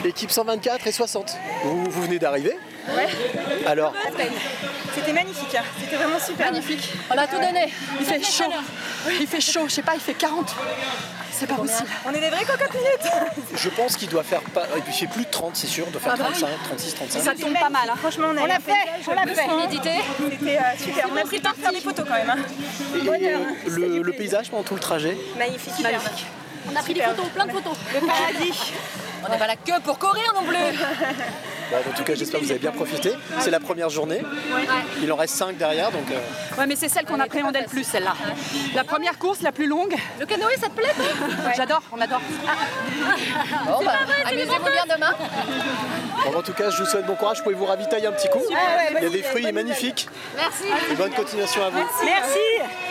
Équipe 124 et 60. Vous venez d'arriver? Ouais. Alors? C'était magnifique, c'était vraiment super. Magnifique. On a tout donné. Il fait chaud. Il fait chaud, je sais pas, il fait 40. C'est pas possible. On est des vrais cocottes minutes. Je pense qu'il doit faire pas. Il fait plus de 30, c'est sûr, il doit faire 35, 36, 35. Ça tombe pas mal. Hein. Franchement, on l'a fait, on l'a fait. Méditer. C'était super. On a pris le temps de faire des photos quand même. Et le paysage pendant tout le trajet? Magnifique. Magnifique. On a pris des photos, plein de photos. Le paradis. On n'est pas là que pour courir non plus. Bon, en tout cas, j'espère que vous avez bien profité. C'est la première journée. Il en reste 5 derrière, donc... Ouais, mais c'est celle qu'on appréhendait le plus, celle-là. La première course, la plus longue. Le canoë, ça te plaît, toi? J'adore, on adore. Bon, bah, amusez-vous bien demain. Bon, en tout cas, je vous souhaite bon courage. Vous pouvez vous ravitailler un petit coup. Il y a des fruits magnifiques. Merci. Et bonne continuation à vous. Merci.